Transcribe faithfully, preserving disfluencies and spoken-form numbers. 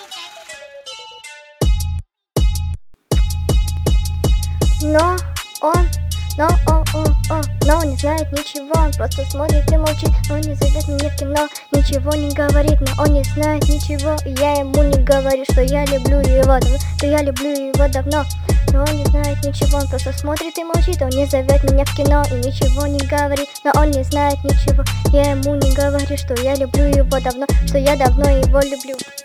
Но он, но о, о, о, но он не знает ничего, он просто смотрит и молчит. Он не зовет меня в кино, ничего не говорит, но он не знает ничего. И я ему не говорю, что я люблю его давно, что я люблю его давно. Но он не знает ничего, он просто смотрит и молчит. Он не зовет меня в кино и ничего не говорит, но он не знает ничего. Я ему не говорю, что я люблю его давно, что я давно его люблю.